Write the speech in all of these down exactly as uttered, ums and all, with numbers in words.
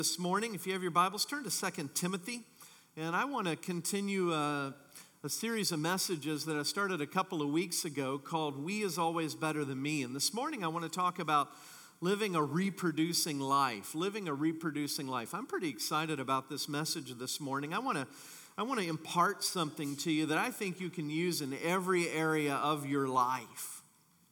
This morning, if you have your Bibles, turn to Second Timothy, and I want to continue a, a series of messages that I started a couple of weeks ago called We Is Always Better Than Me. And this morning I want to talk about living a reproducing life, living a reproducing life. I'm pretty excited about this message this morning. I want to I want to impart something to you that I think you can use in every area of your life,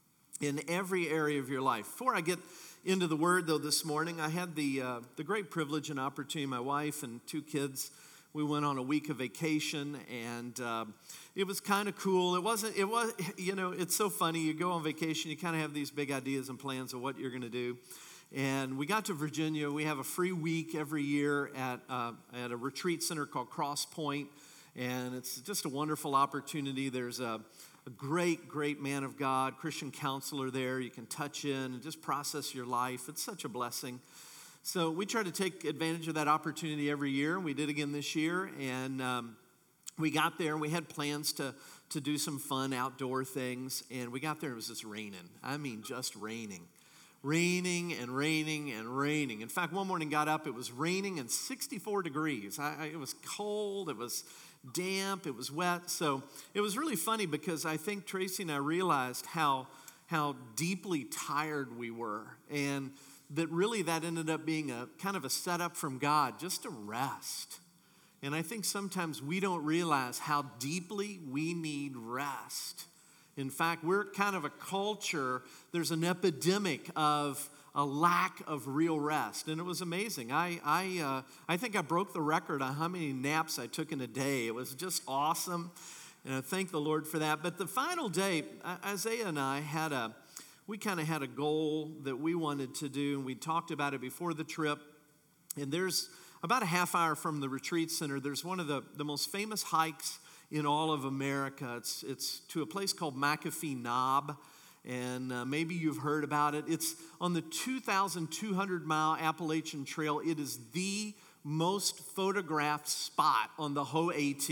in every area of your life. Before I get into the Word, though, this morning, I had the uh, the great privilege and opportunity. My wife and two kids, we went on a week of vacation, and uh, it was kind of cool. It wasn't. It was. You know, it's so funny. You go on vacation, you kind of have these big ideas and plans of what you're going to do. And we got to Virginia. We have a free week every year at uh, at a retreat center called Cross Point, and it's just a wonderful opportunity. There's a A great, great man of God, Christian counselor there. You can touch in and just process your life. It's such a blessing. So we try to take advantage of that opportunity every year. We did again this year, and um, we got there, and we had plans to, to do some fun outdoor things, and we got there, and it was just raining. I mean, just raining. Raining and raining and raining. In fact, one morning got up, it was raining and sixty-four degrees. I, I, it was cold, it was damp, it was wet. So it was really funny because I think Tracy and I realized how how deeply tired we were, and that really that ended up being a kind of a setup from God just to rest. And I think sometimes we don't realize how deeply we need rest. In fact, we're kind of a culture, there's an epidemic of a lack of real rest. And it was amazing. I I uh, I think I broke the record on how many naps I took in a day. It was just awesome. And I thank the Lord for that. But the final day, Isaiah and I had a, we kind of had a goal that we wanted to do. And we talked about it before the trip. And there's about a half hour from the retreat center, there's one of the, the most famous hikes in all of America. It's, it's to a place called McAfee Knob. And uh, maybe you've heard about it. It's on the two thousand two hundred mile Appalachian Trail. It is the most photographed spot on the whole AT.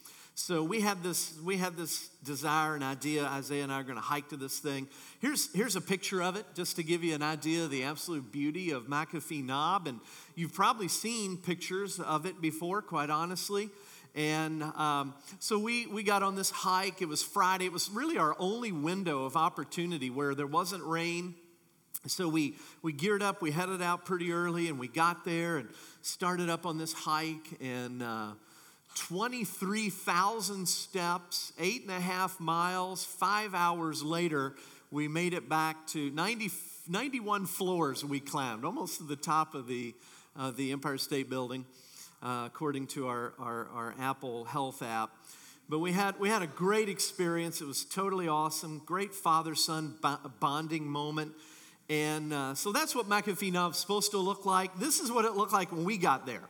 So we had this we had this desire and idea. Isaiah and I are going to hike to this thing. Here's, here's a picture of it, just to give you an idea of the absolute beauty of McAfee Knob. And you've probably seen pictures of it before, quite honestly. And um, so we, we got on this hike. It was Friday. It was really our only window of opportunity where there wasn't rain. So we, we geared up. We headed out pretty early, and we got there and started up on this hike. And uh, twenty-three thousand steps, eight and a half miles, five hours later, we made it back to ninety, ninety-one floors we climbed, almost to the top of the, uh, the Empire State Building. Uh, according to our, our, our Apple Health app. But we had we had a great experience. It was totally awesome. Great father-son bonding moment. And uh, so that's what McAfee Knob is supposed to look like. This is what it looked like when we got there.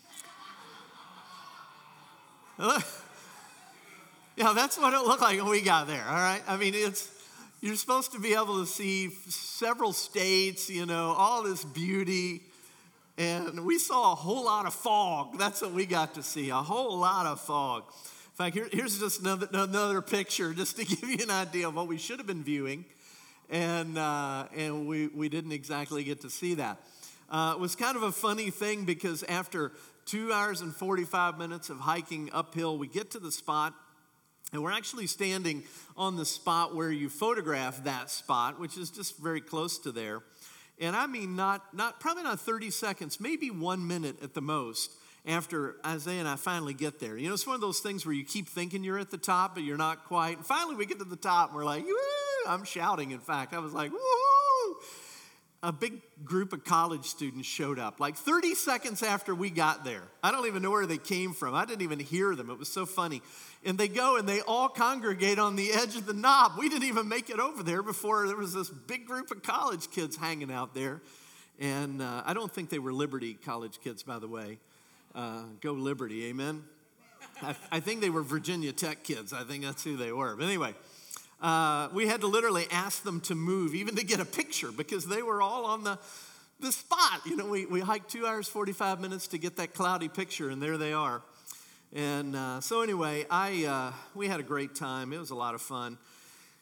Yeah, that's what it looked like when we got there, all right? I mean, it's you're supposed to be able to see several states, you know, all this beauty. And we saw a whole lot of fog. That's what we got to see, a whole lot of fog. In fact, here, here's just another, another picture just to give you an idea of what we should have been viewing. And uh, and we, we didn't exactly get to see that. Uh, it was kind of a funny thing because after two hours and forty-five minutes of hiking uphill, we get to the spot. And we're actually standing on the spot where you photograph that spot, which is just very close to there. And I mean, not, not probably not thirty seconds, maybe one minute at the most after Isaiah and I finally get there. You know, it's one of those things where you keep thinking you're at the top, but you're not quite. And finally, we get to the top, and we're like, woo! I'm shouting, in fact. I was like, woo! A big group of college students showed up, like thirty seconds after we got there. I don't even know where they came from. I didn't even hear them. It was so funny. And they go and they all congregate on the edge of the knob. We didn't even make it over there before there was this big group of college kids hanging out there. And uh, I don't think they were Liberty college kids, by the way. Uh, go Liberty, amen? I, I think they were Virginia Tech kids. I think that's who they were. But anyway, uh, we had to literally ask them to move, even to get a picture, because they were all on the, the spot. You know, we, we hiked two hours, forty-five minutes to get that cloudy picture, and there they are. And uh, so anyway, I uh, we had a great time. It was a lot of fun.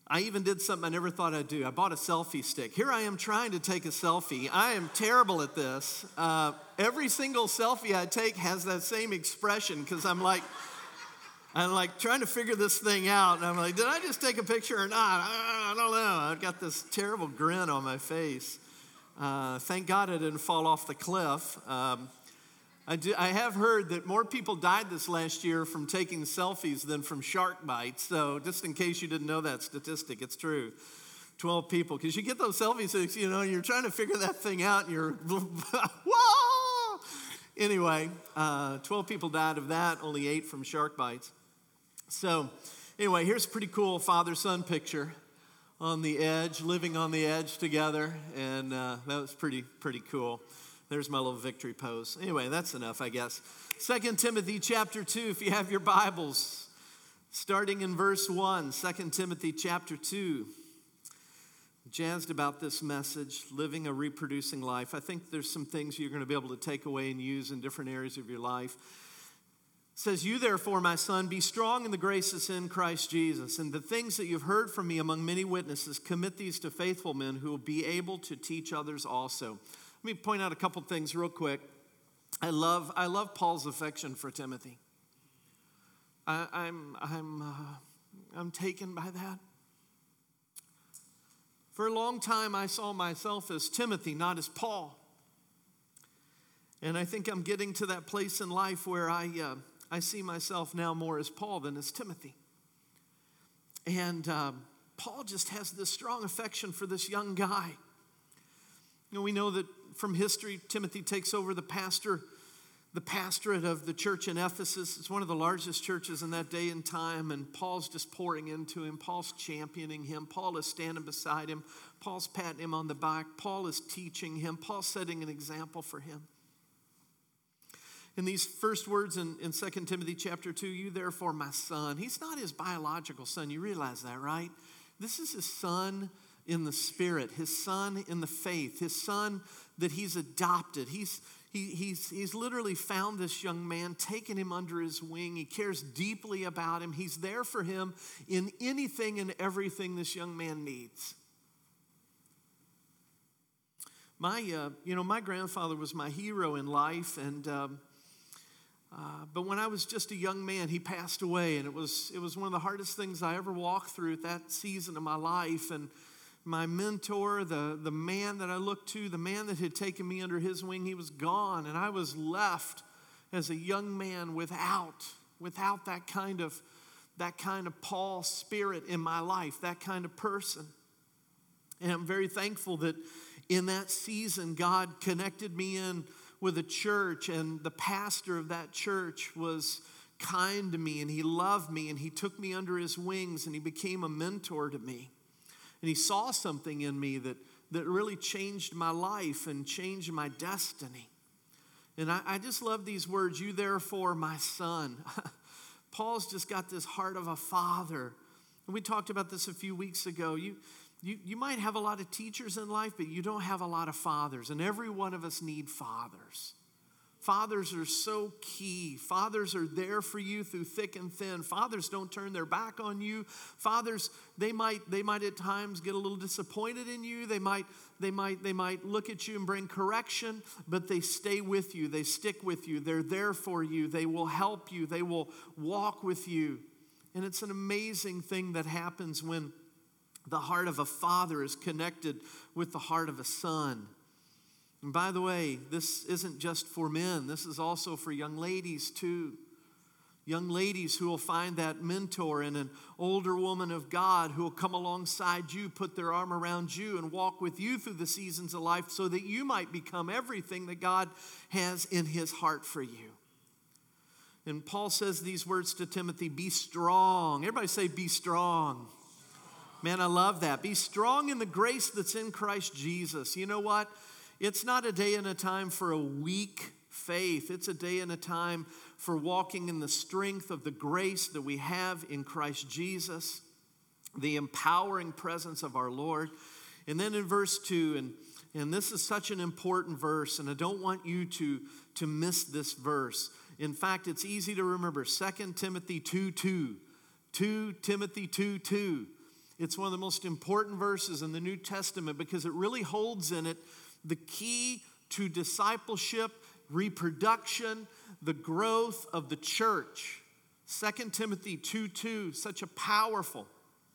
I even did something I never thought I'd do. I bought a selfie stick. Here I am trying to take a selfie. I am terrible at this. Uh, every single selfie I take has that same expression because I'm like, I'm like trying to figure this thing out. And I'm like, did I just take a picture or not? I, I don't know. I've got this terrible grin on my face. Uh, thank God I didn't fall off the cliff. Um, I, do, I have heard that more people died this last year from taking selfies than from shark bites. So just in case you didn't know that statistic, it's true. twelve people. Because you get those selfies, you know, you're trying to figure that thing out and you're, whoa! Anyway, uh, twelve people died of that, only eight from shark bites. So anyway, here's a pretty cool father-son picture on the edge, living on the edge together. And uh, that was pretty, pretty cool. There's my little victory pose. Anyway, that's enough, I guess. Second Timothy chapter two, if you have your Bibles, starting in verse one. Second Timothy chapter two. Jazzed about this message, living a reproducing life. I think there's some things you're going to be able to take away and use in different areas of your life. It says, you therefore, my son, be strong in the grace that's in Christ Jesus. And the things that you've heard from me among many witnesses, commit these to faithful men who will be able to teach others also. Let me point out a couple things real quick. I love I love Paul's affection for Timothy. I, I'm I'm uh, I'm taken by that. For a long time, I saw myself as Timothy, not as Paul. And I think I'm getting to that place in life where I uh, I see myself now more as Paul than as Timothy. And uh, Paul just has this strong affection for this young guy. You know, we know that from history, Timothy takes over the pastor, the pastorate of the church in Ephesus. It's one of the largest churches in that day and time, and Paul's just pouring into him. Paul's championing him. Paul is standing beside him. Paul's patting him on the back. Paul is teaching him. Paul's setting an example for him. In these first words in, in Second Timothy chapter two, you therefore, my son. He's not his biological son. You realize that, right? This is his son in the spirit, his son in the faith, his son that he's adopted. He's, he, he's, he's literally found this young man, taken him under his wing. He cares deeply about him. He's there for him in anything and everything this young man needs. My, uh, you know, my grandfather was my hero in life, and um, uh, but when I was just a young man, he passed away, and it was it was one of the hardest things I ever walked through at that season of my life. And my mentor, the, the man that I looked to, the man that had taken me under his wing, he was gone. And I was left as a young man without, without that kind of, that kind of Paul spirit in my life, that kind of person. And I'm very thankful that in that season, God connected me in with a church, and the pastor of that church was kind to me, and he loved me, and he took me under his wings, and he became a mentor to me. And he saw something in me that, that really changed my life and changed my destiny. And I, I just love these words, you therefore, my son. Paul's just got this heart of a father. And we talked about this a few weeks ago. You, you, you might have a lot of teachers in life, but you don't have a lot of fathers. And every one of us need fathers. Fathers are so key. Fathers are there for you through thick and thin. Fathers don't turn their back on you. Fathers, they might they might at times get a little disappointed in you. They might they might they might look at you and bring correction, but they stay with you. They stick with you. They're there for you. They will help you. They will walk with you. And it's an amazing thing that happens when the heart of a father is connected with the heart of a son. And by the way, this isn't just for men. This is also for young ladies too. Young ladies who will find that mentor in an older woman of God who will come alongside you, put their arm around you, and walk with you through the seasons of life so that you might become everything that God has in his heart for you. And Paul says these words to Timothy, be strong. Everybody say, be strong. Man, I love that. Be strong in the grace that's in Christ Jesus. You know what? It's not a day and a time for a weak faith. It's a day and a time for walking in the strength of the grace that we have in Christ Jesus, the empowering presence of our Lord. And then in verse two, and, and this is such an important verse, and I don't want you to, to miss this verse. In fact, it's easy to remember, Second Timothy two two. Second Timothy two two. It's one of the most important verses in the New Testament because it really holds in it the key to discipleship, reproduction, the growth of the church. Second Timothy two two, such a powerful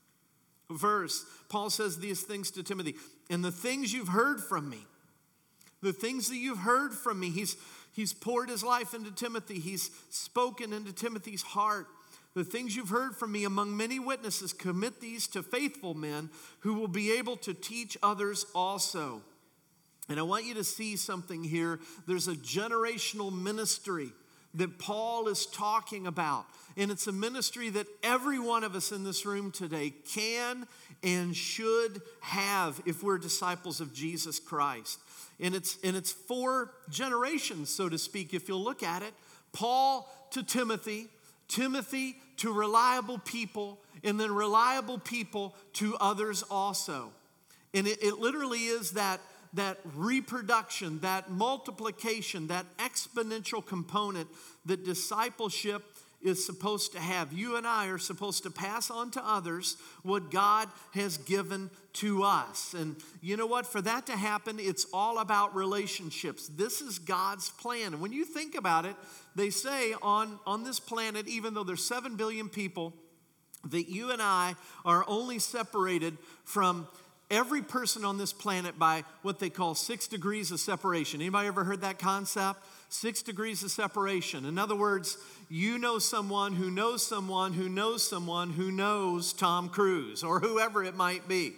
verse. Paul says these things to Timothy. And the things you've heard from me, the things that you've heard from me, he's, he's poured his life into Timothy. He's spoken into Timothy's heart. The things you've heard from me among many witnesses, commit these to faithful men who will be able to teach others also. And I want you to see something here. There's a generational ministry that Paul is talking about. And it's a ministry that every one of us in this room today can and should have if we're disciples of Jesus Christ. And it's, and it's four generations, so to speak, if you'll look at it. Paul to Timothy, Timothy to reliable people, and then reliable people to others also. And it, it literally is that, that reproduction, that multiplication, that exponential component that discipleship is supposed to have. You and I are supposed to pass on to others what God has given to us. And you know what? For that to happen, it's all about relationships. This is God's plan. And when you think about it, they say on, on this planet, even though there's seven billion people, that you and I are only separated from every person on this planet by what they call six degrees of separation. Anybody ever heard that concept? Six degrees of separation. In other words, you know someone who knows someone who knows someone who knows Tom Cruise or whoever it might be.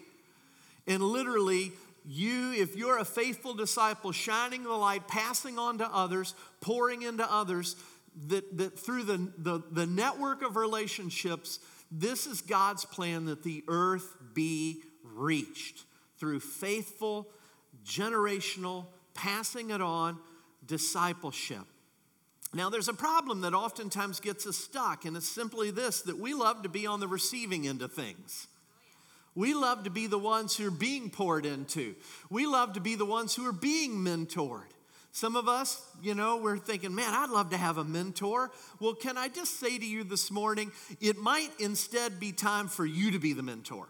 And literally, you, if you're a faithful disciple, shining the light, passing on to others, pouring into others, that, that through the, the, the network of relationships, this is God's plan that the earth be reached through faithful, generational, passing it on, discipleship. Now, there's a problem that oftentimes gets us stuck, and it's simply this, that we love to be on the receiving end of things. We love to be the ones who are being poured into. We love to be the ones who are being mentored. Some of us, you know, we're thinking, man, I'd love to have a mentor. Well, can I just say to you this morning, it might instead be time for you to be the mentor.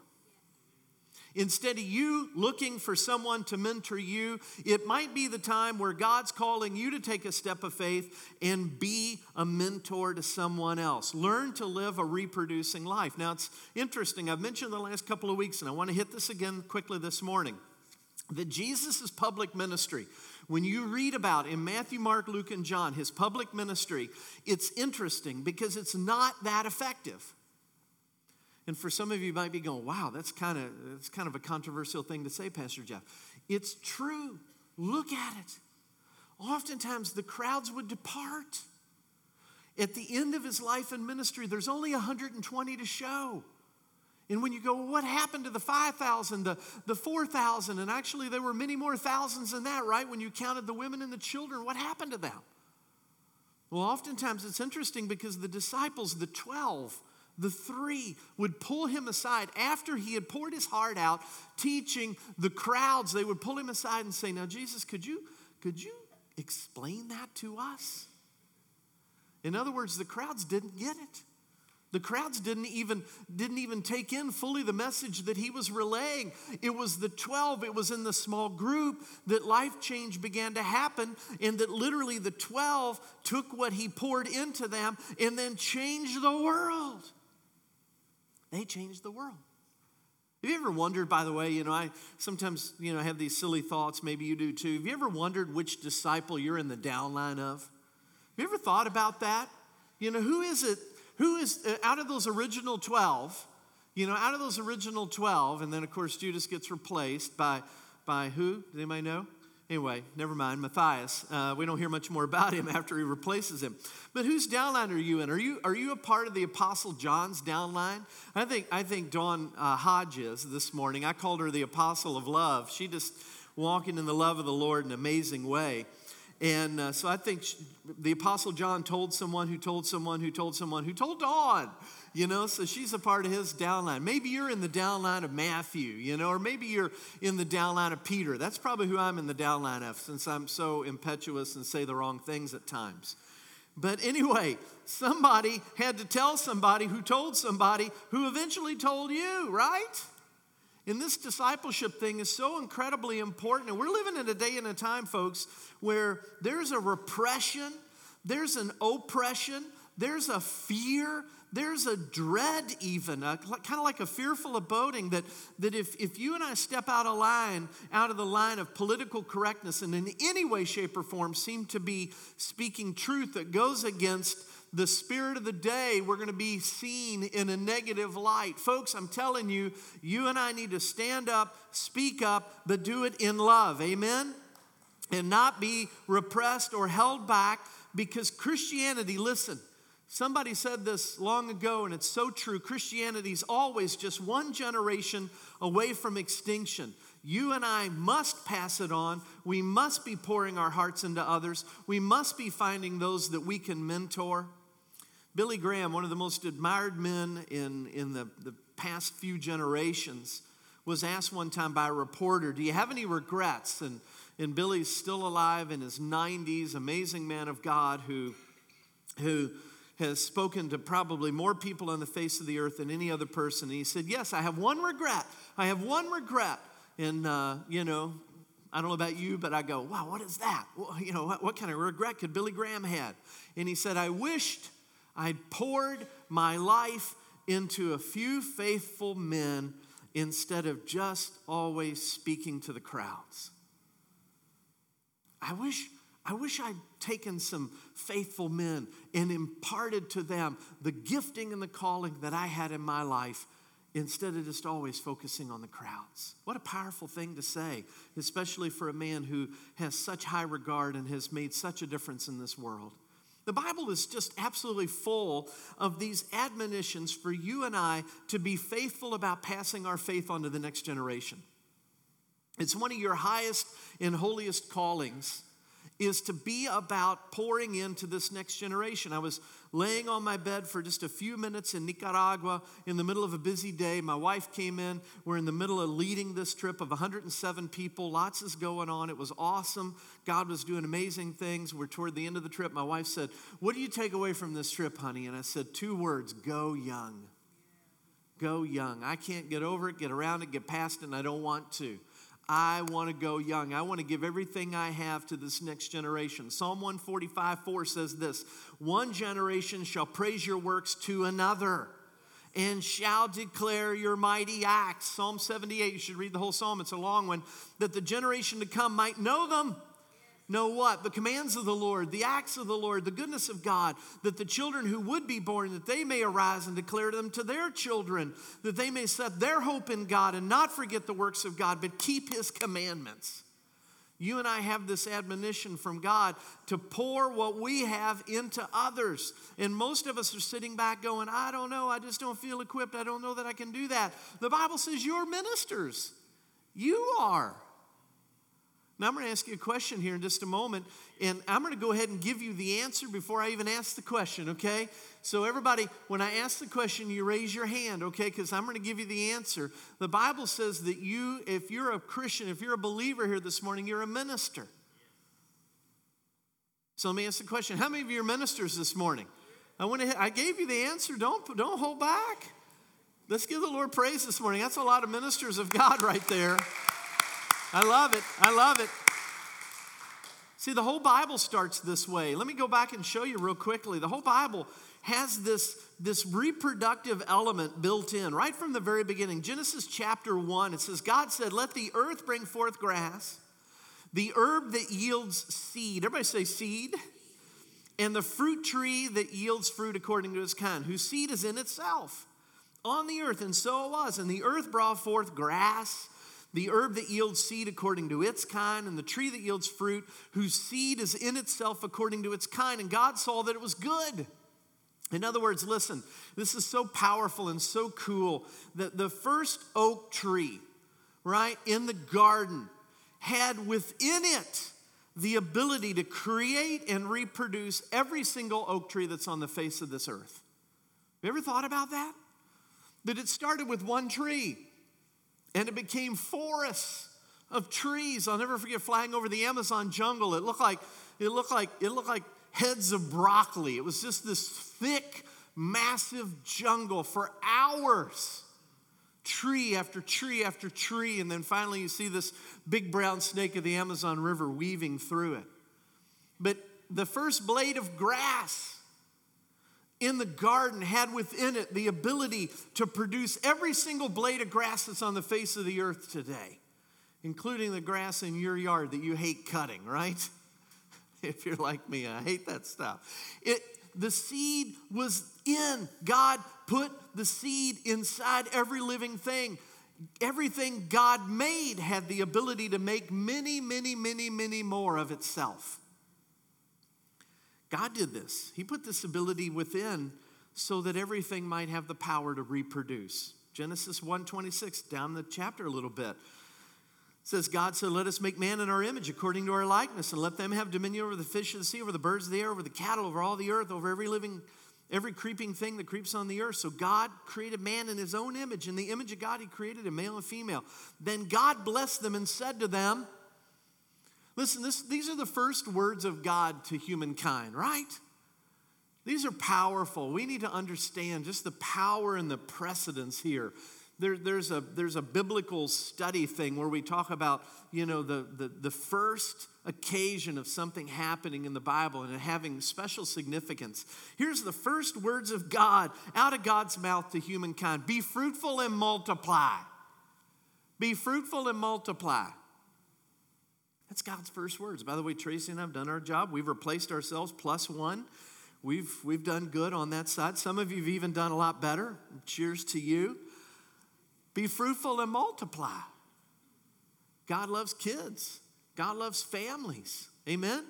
Instead of you looking for someone to mentor you, it might be the time where God's calling you to take a step of faith and be a mentor to someone else. Learn to live a reproducing life. Now, it's interesting. I've mentioned the last couple of weeks, and I want to hit this again quickly this morning, that Jesus' public ministry, when you read about in Matthew, Mark, Luke, and John, his public ministry, it's interesting because it's not that effective. And for some of you, you might be going, wow, that's kind of that's kind of a controversial thing to say, Pastor Jeff. It's true. Look at it. Oftentimes, the crowds would depart. At the end of his life and ministry, there's only one hundred twenty to show. And when you go, well, what happened to the five thousand, the, the four thousand? And actually, there were many more thousands than that, right? When you counted the women and the children, what happened to them? Well, oftentimes, it's interesting because the disciples, the twelve, the three would pull him aside after he had poured his heart out, teaching the crowds. They would pull him aside and say, now, Jesus, could you, could you explain that to us? In other words, the crowds didn't get it. The crowds didn't even, didn't even take in fully the message that he was relaying. It was the twelve, it was in the small group that life change began to happen, and that literally the twelve took what he poured into them and then changed the world. They changed the world. Have you ever wondered, by the way, you know, I sometimes, you know, have these silly thoughts, maybe you do too. Have you ever wondered which disciple you're in the downline of? Have you ever thought about that? You know, who is it, who is, uh, out of those original twelve, you know, out of those original twelve, and then, of course, Judas gets replaced by, by who? Does anybody know? Anyway, never mind, Matthias. Uh, we don't hear much more about him after he replaces him. But whose downline are you in? Are you are you a part of the Apostle John's downline? I think I think Dawn uh, Hodge is this morning. I called her the Apostle of Love. She just walking in the love of the Lord in an amazing way. And uh, so I think she, the Apostle John told someone who told someone who told someone who told Dawn, you know, so she's a part of his downline. Maybe you're in the downline of Matthew, you know, or maybe you're in the downline of Peter. That's probably who I'm in the downline of, since I'm so impetuous and say the wrong things at times. But anyway, somebody had to tell somebody who told somebody who eventually told you, right? And this discipleship thing is so incredibly important. And we're living in a day and a time, folks, where there's a repression, there's an oppression, there's a fear, there's a dread even, a, kind of like a fearful aboding that, that if, if you and I step out of line, out of the line of political correctness and in any way, shape, or form seem to be speaking truth that goes against the spirit of the day, we're going to be seen in a negative light. Folks, I'm telling you, you and I need to stand up, speak up, but do it in love. Amen? And not be repressed or held back, because Christianity, listen, somebody said this long ago, and it's so true. Christianity is always just one generation away from extinction. You and I must pass it on. We must be pouring our hearts into others. We must be finding those that we can mentor. Billy Graham, one of the most admired men in, in the, the past few generations, was asked one time by a reporter, do you have any regrets? And, and Billy's still alive in his nineties, amazing man of God who, who has spoken to probably more people on the face of the earth than any other person. And he said, yes, I have one regret. I have one regret. And, uh, you know, I don't know about you, but I go, wow, what is that? Well, you know, what, what kind of regret could Billy Graham had? And he said, I wished I'd poured my life into a few faithful men instead of just always speaking to the crowds. I wish, I wish I'd taken some faithful men and imparted to them the gifting and the calling that I had in my life instead of just always focusing on the crowds. What a powerful thing to say, especially for a man who has such high regard and has made such a difference in this world. The Bible is just absolutely full of these admonitions for you and I to be faithful about passing our faith on to the next generation. It's one of your highest and holiest callings, is to be about pouring into this next generation. I was laying on my bed for just a few minutes in Nicaragua in the middle of a busy day. My wife came in. We're in the middle of leading this trip of one hundred seven people. Lots is going on. It was awesome. God was doing amazing things. We're toward the end of the trip. My wife said, what do you take away from this trip, honey? And I said, two words, go young. Go young. I can't get over it, get around it, get past it, and I don't want to. I want to go young. I want to give everything I have to this next generation. Psalm one forty-five four says this, one generation shall praise your works to another and shall declare your mighty acts. Psalm seventy-eight, you should read the whole psalm. It's a long one. That the generation to come might know them. Know what? The commands of the Lord, the acts of the Lord, the goodness of God, that the children who would be born, that they may arise and declare them to their children, that they may set their hope in God and not forget the works of God, but keep his commandments. You and I have this admonition from God to pour what we have into others. And most of us are sitting back going, I don't know, I just don't feel equipped. I don't know that I can do that. The Bible says you're ministers. You are. Now, I'm going to ask you a question here in just a moment, and I'm going to go ahead and give you the answer before I even ask the question, okay? So everybody, when I ask the question, you raise your hand, okay, because I'm going to give you the answer. The Bible says that you, if you're a Christian, if you're a believer here this morning, you're a minister. So let me ask the question. How many of you are ministers this morning? I went ahead, I gave you the answer. Don't, don't hold back. Let's give the Lord praise this morning. That's a lot of ministers of God right there. I love it. I love it. See, the whole Bible starts this way. Let me go back and show you real quickly. The whole Bible has this, this reproductive element built in right from the very beginning. Genesis chapter one, it says, God said, let the earth bring forth grass, the herb that yields seed. Everybody say seed. And the fruit tree that yields fruit according to its kind, whose seed is in itself on the earth. And so it was. And the earth brought forth grass, the herb that yields seed according to its kind, and the tree that yields fruit, whose seed is in itself according to its kind. And God saw that it was good. In other words, listen, this is so powerful and so cool that the first oak tree, right, in the garden had within it the ability to create and reproduce every single oak tree that's on the face of this earth. Have you ever thought about that? That it started with one tree. And it became forests of trees. I'll never forget flying over the Amazon jungle. It looked like, it looked like, it looked like heads of broccoli. It was just this thick, massive jungle for hours. Tree after tree after tree, and then finally you see this big brown snake of the Amazon River weaving through it. But the first blade of grass in the garden had within it the ability to produce every single blade of grass that's on the face of the earth today, including the grass in your yard that you hate cutting, right? If you're like me, I hate that stuff. It, the seed was in. God put the seed inside every living thing. Everything God made had the ability to make many, many, many, many more of itself. God did this. He put this ability within so that everything might have the power to reproduce. Genesis one twenty-six, down the chapter a little bit. It says, God said, let us make man in our image according to our likeness, and let them have dominion over the fish of the sea, over the birds of the air, over the cattle, over all the earth, over every living, every creeping thing that creeps on the earth. So God created man in his own image. In the image of God, he created a male and female. Then God blessed them and said to them, listen, this, these are the first words of God to humankind, right? These are powerful. We need to understand just the power and the precedence here. There, there's a there's a biblical study thing where we talk about, you know, the, the, the first occasion of something happening in the Bible and it having special significance. Here's the first words of God out of God's mouth to humankind. Be fruitful and multiply. Be fruitful and multiply. That's God's first words. By the way, Tracy and I have done our job. We've replaced ourselves plus one. We've, we've done good on that side. Some of you have even done a lot better. Cheers to you. Be fruitful and multiply. God loves kids. God loves families. Amen?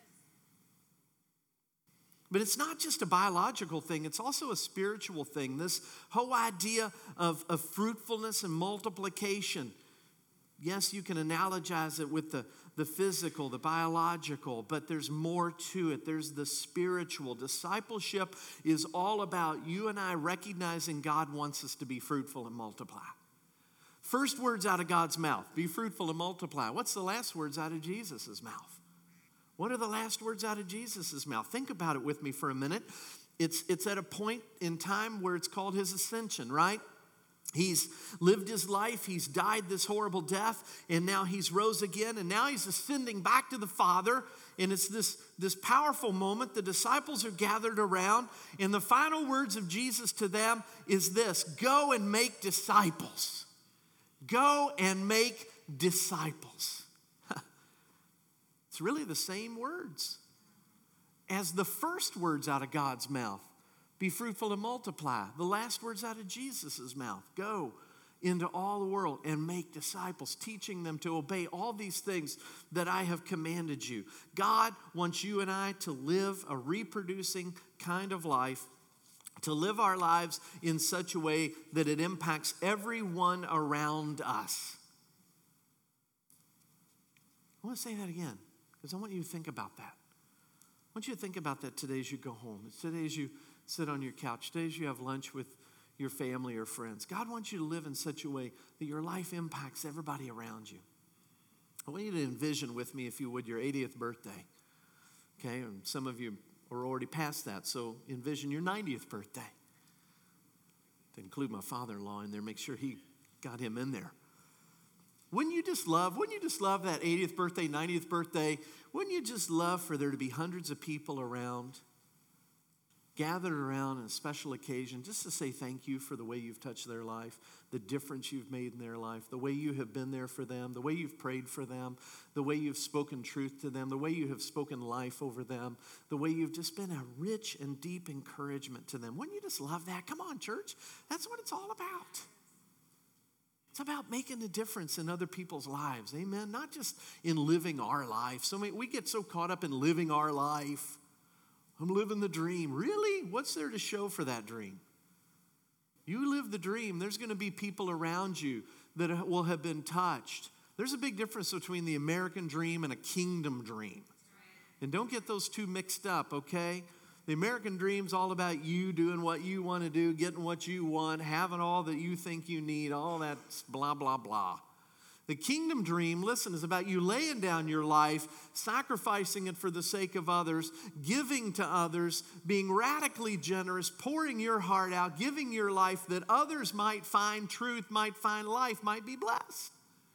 But it's not just a biological thing. It's also a spiritual thing. This whole idea of, of fruitfulness and multiplication. Yes, you can analogize it with the, the physical, the biological, but there's more to it. There's the spiritual. Discipleship is all about you and I recognizing God wants us to be fruitful and multiply. First words out of God's mouth, be fruitful and multiply. What's the last words out of Jesus' mouth? What are the last words out of Jesus' mouth? Think about it with me for a minute. It's, it's at a point in time where it's called his ascension, right? He's lived his life, he's died this horrible death, and now he's rose again, and now he's ascending back to the Father, and it's this, this powerful moment. The disciples are gathered around, and the final words of Jesus to them is this: go and make disciples. Go and make disciples. It's really the same words as the first words out of God's mouth. Be fruitful and multiply. The last words out of Jesus' mouth. Go into all the world and make disciples, teaching them to obey all these things that I have commanded you. God wants you and I to live a reproducing kind of life, to live our lives in such a way that it impacts everyone around us. I want to say that again because I want you to think about that. I want you to think about that today as you go home. Today as you sit on your couch. Today as you have lunch with your family or friends. God wants you to live in such a way that your life impacts everybody around you. I want you to envision with me, if you would, your eightieth birthday. Okay, and some of you are already past that, so envision your ninetieth birthday. To include my father-in-law in there, make sure he got him in there. Wouldn't you just love, wouldn't you just love that eightieth birthday, ninetieth birthday? Wouldn't you just love for there to be hundreds of people around, gathered around on a special occasion just to say thank you for the way you've touched their life, the difference you've made in their life, the way you have been there for them, the way you've prayed for them, the way you've spoken truth to them, the way you have spoken life over them, the way you've just been a rich and deep encouragement to them. Wouldn't you just love that? Come on, church. That's what it's all about. It's about making a difference in other people's lives. Amen? Not just in living our life. So we get so caught up in living our life. I'm living the dream. Really? What's there to show for that dream? You live the dream. There's going to be people around you that will have been touched. There's a big difference between the American dream and a kingdom dream. And don't get those two mixed up, okay? The American dream's all about you doing what you want to do, getting what you want, having all that you think you need, all that blah, blah, blah. The kingdom dream, listen, is about you laying down your life, sacrificing it for the sake of others, giving to others, being radically generous, pouring your heart out, giving your life that others might find truth, might find life, might be blessed.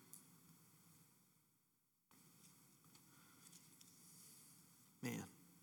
Man,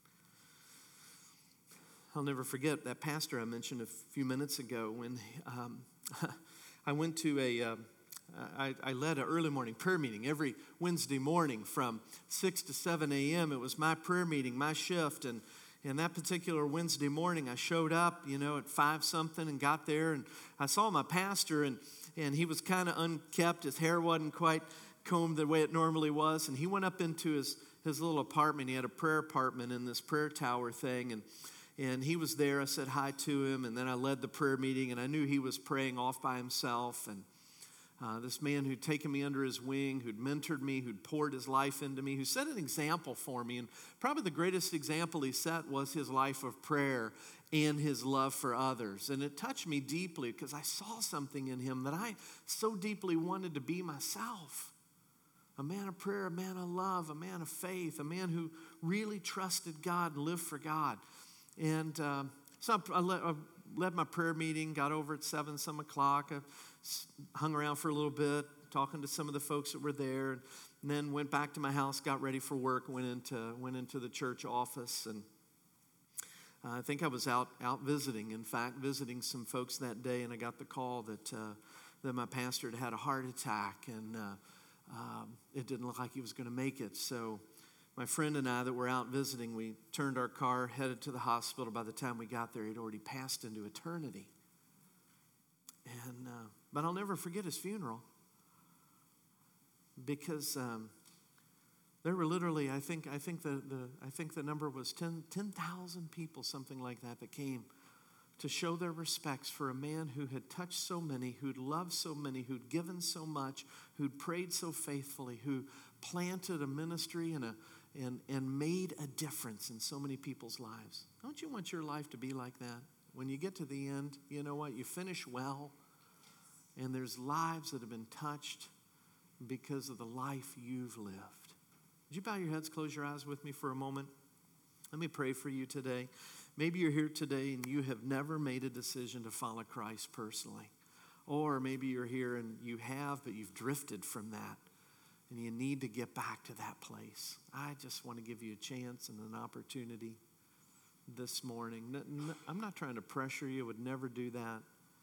I'll never forget that pastor I mentioned a few minutes ago when um, I went to a... Uh, I, I led an early morning prayer meeting every Wednesday morning from six to seven a.m. It was my prayer meeting, my shift. And, and that particular Wednesday morning, I showed up, you know, at five something and got there. And I saw my pastor, and, and he was kind of unkept. His hair wasn't quite combed the way it normally was. And he went up into his, his little apartment. He had a prayer apartment in this prayer tower thing. And, and he was there. I said hi to him. And then I led the prayer meeting. And I knew he was praying off by himself. And Uh, this man who'd taken me under his wing, who'd mentored me, who'd poured his life into me, who set an example for me. And probably the greatest example he set was his life of prayer and his love for others. And it touched me deeply because I saw something in him that I so deeply wanted to be myself. A man of prayer, a man of love, a man of faith, a man who really trusted God and lived for God. And uh, so I, let, I led my prayer meeting, got over at seven, some o'clock. I hung around for a little bit, talking to some of the folks that were there, and then went back to my house, got ready for work, went into went into the church office, and uh, I think I was out out visiting. In fact, visiting some folks that day, and I got the call that uh, that my pastor had had a heart attack, and uh, um, it didn't look like he was going to make it. So my friend and I that were out visiting, we turned our car, headed to the hospital. By the time we got there, he'd already passed into eternity. And uh, but I'll never forget his funeral because um, there were literally, I think, I think the, the I think the number was ten thousand people, something like that, that came to show their respects for a man who had touched so many, who'd loved so many, who'd given so much, who'd prayed so faithfully, who planted a ministry and a and and made a difference in so many people's lives. Don't you want your life to be like that? When you get to the end, you know what? You finish well, and there's lives that have been touched because of the life you've lived. Would you bow your heads, close your eyes with me for a moment? Let me pray for you today. Maybe you're here today and you have never made a decision to follow Christ personally. Or maybe you're here and you have, but you've drifted from that, and you need to get back to that place. I just want to give you a chance and an opportunity this morning. I'm not trying to pressure you. I would never do that.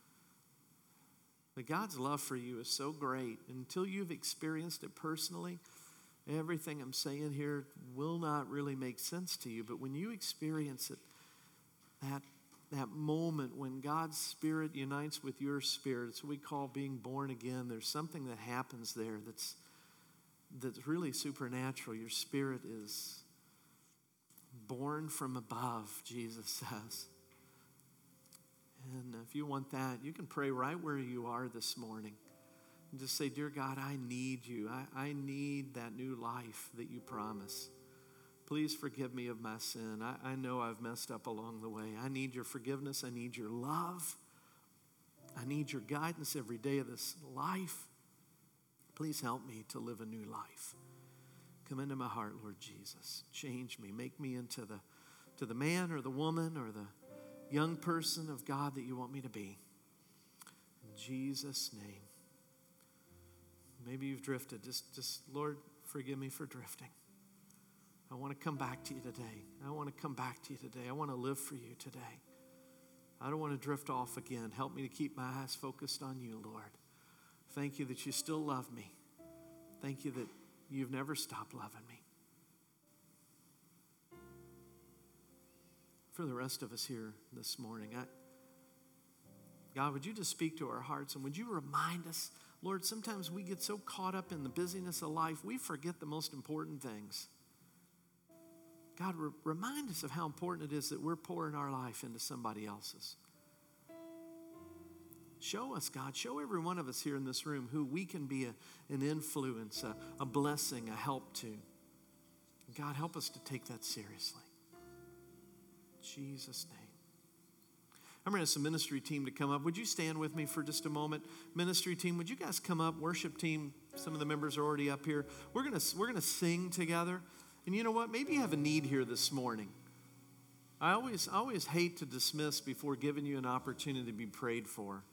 But God's love for you is so great. Until you've experienced it personally, everything I'm saying here will not really make sense to you. But when you experience it, that, that moment when God's Spirit unites with your spirit, it's what we call being born again. There's something that happens there that's, that's really supernatural. Your spirit is born from above, Jesus says. And if you want that, you can pray right where you are this morning. And just say, dear God, I need you. I, I need that new life that you promise. Please forgive me of my sin. I, I know I've messed up along the way. I need your forgiveness. I need your love. I need your guidance every day of this life. Please help me to live a new life. Come into my heart, Lord Jesus. Change me. Make me into the, to the man or the woman or the young person of God that you want me to be. In Jesus' name. Maybe you've drifted. Just, just Lord, forgive me for drifting. I want to come back to you today. I want to come back to you today. I want to live for you today. I don't want to drift off again. Help me to keep my eyes focused on you, Lord. Thank you that you still love me. Thank you that you've never stopped loving me. For the rest of us here this morning, I, God, would you just speak to our hearts, and would you remind us, Lord, sometimes we get so caught up in the busyness of life, we forget the most important things. God, re- remind us of how important it is that we're pouring our life into somebody else's. Show us, God, show every one of us here in this room who we can be a, an influence, a, a blessing, a help to. God, help us to take that seriously. In Jesus' name. I'm going to ask the ministry team to come up. Would you stand with me for just a moment? Ministry team, would you guys come up? Worship team, some of the members are already up here. We're going to, we're going to sing together. And you know what? Maybe you have a need here this morning. I always, I always hate to dismiss before giving you an opportunity to be prayed for.